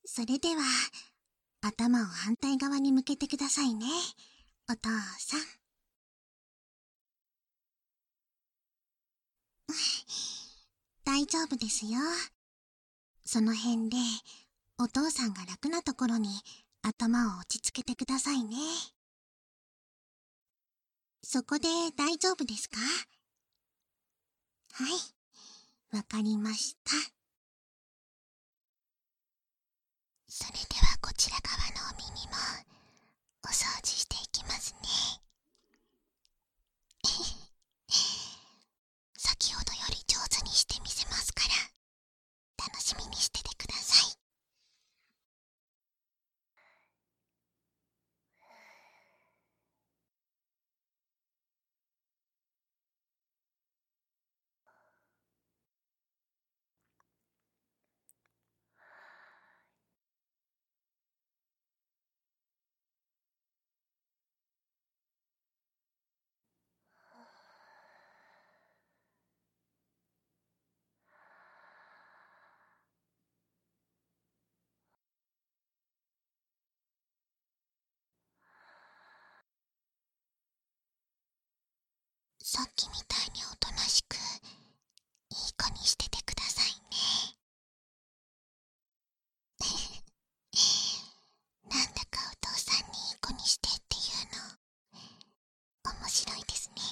それでは、頭を反対側に向けてくださいね、お父さん。大丈夫ですよ。その辺で、お父さんが楽なところに頭を落ち着けてくださいね。そこで大丈夫ですか？はい、わかりました。それではこちら側のお耳もお掃除していきますね。先ほどより上手にしてみせますから、楽しみにしててください。さっきみたいにおとなしく、いい子にしててくださいね。なんだかお父さんにいい子にしてっていうの、面白いですね。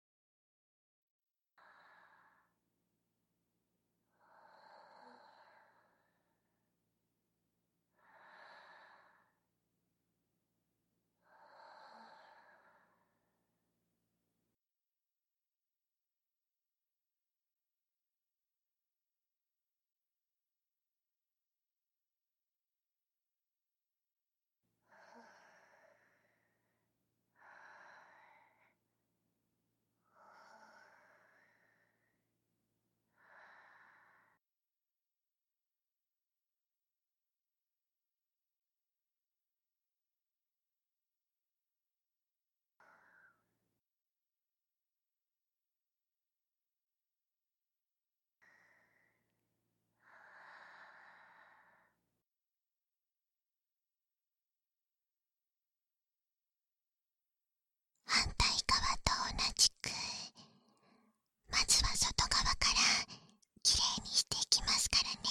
反対側と同じく、まずは外側からきれいにしていきますからね。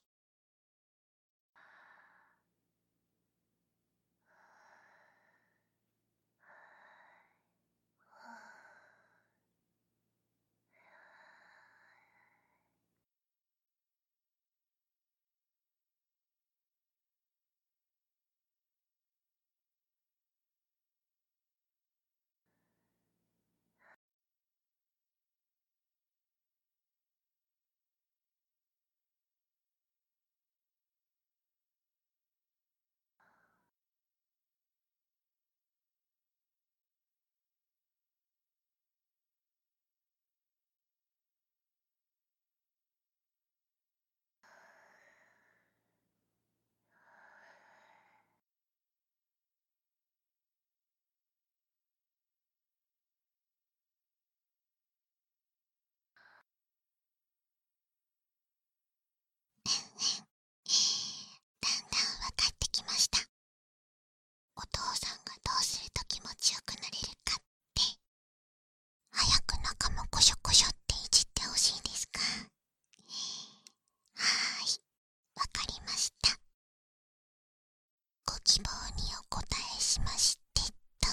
だんだんわかってきました。お父さんがどうすると気持ちよくなれるかって。早く中もコショコショっていじってほしいですか？はーい、わかりました。ご希望にお答えしましてと。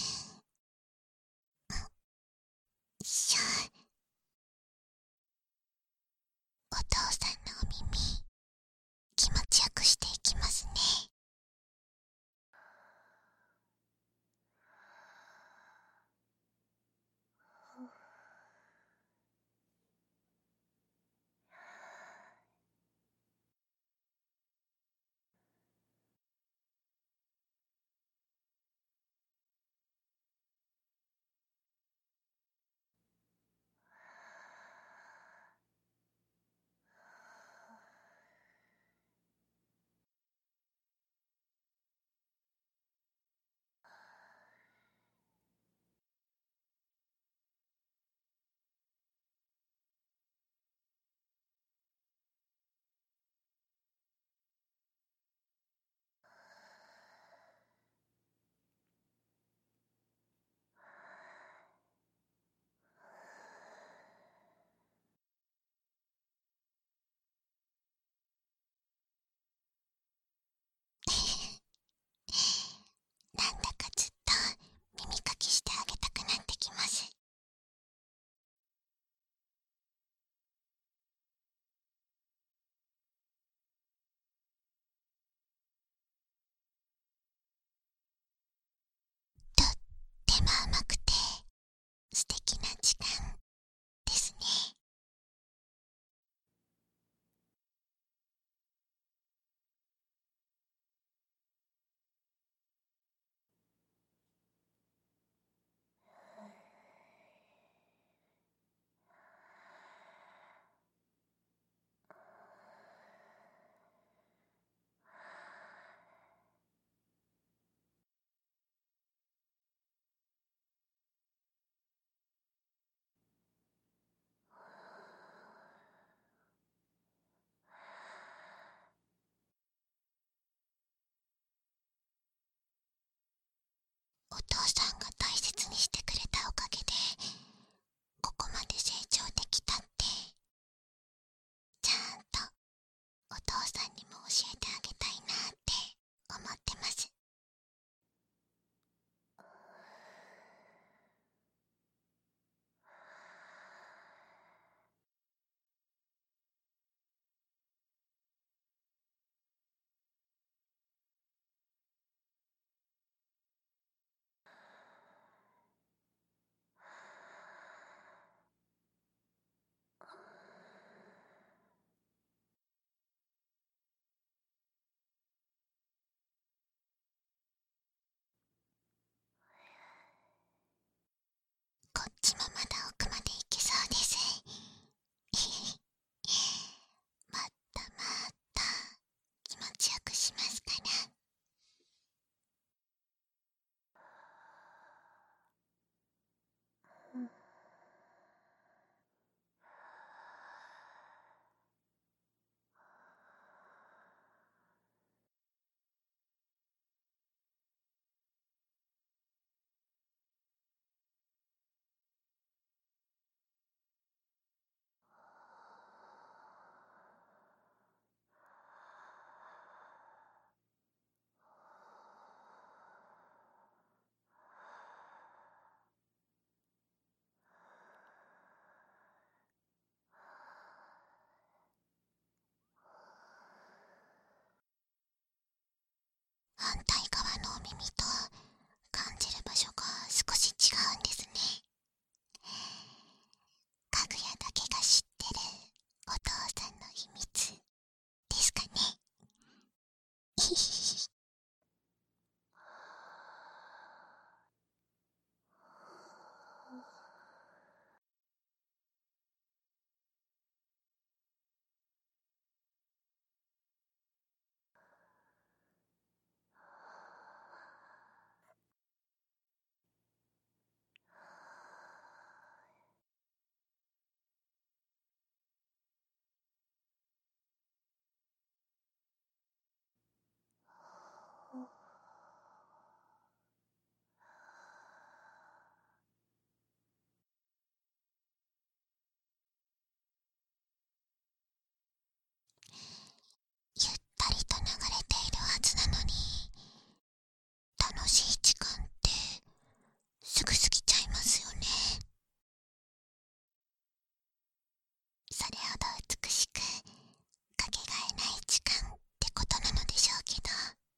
しょ。お父さんのお耳、気持ちよくしていきますね。 反対側のお耳と感じる場所が少し違うんですね。かぐやだけが知ってるお父さんの秘密ですかね。ゆったりと流れているはずなのに、楽しい時間ってすぐ過ぎちゃいますよね。それほど美しくかけがえない時間ってことなのでしょうけど。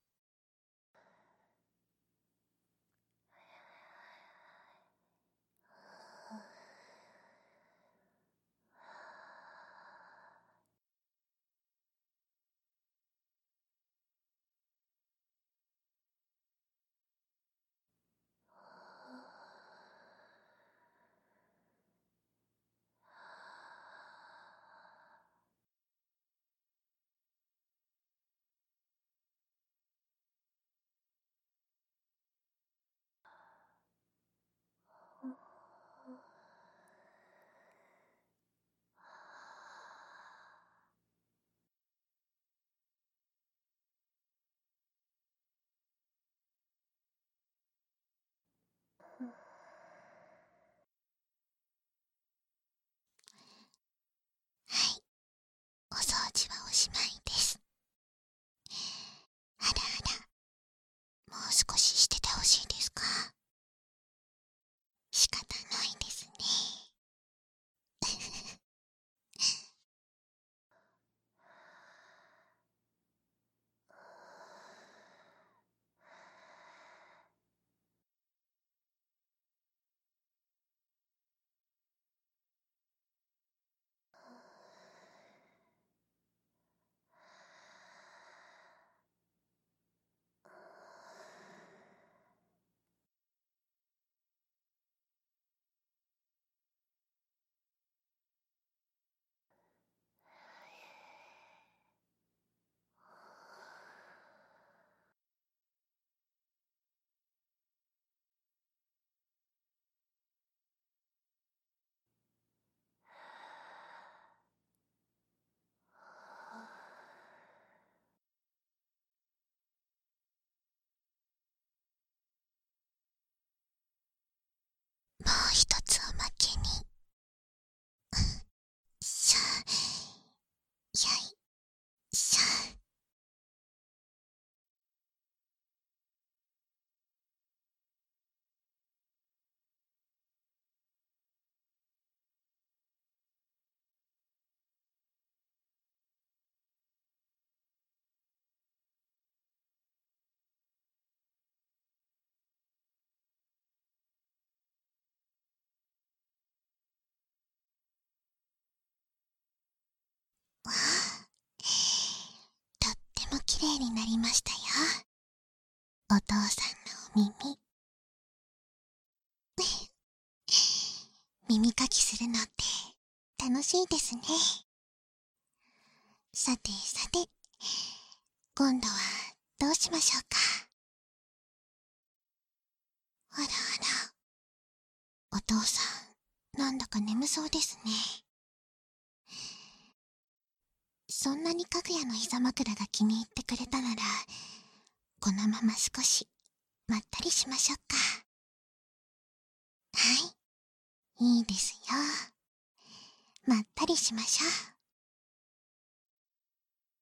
はい、お掃除はおしまいです。あらあら、もう少ししててほしいですか？仕方ないですね。もう一つおまけに。しゃ、よいしょ。わあ、とっても綺麗になりましたよ、お父さんのお耳。耳かきするのって楽しいですね。さてさて、今度はどうしましょうか。あらあら、お父さん、なんだか眠そうですね。そんなにかぐやの膝枕が気に入ってくれたなら、このまま少しまったりしましょうか。はい、いいですよ。まったりしましょう。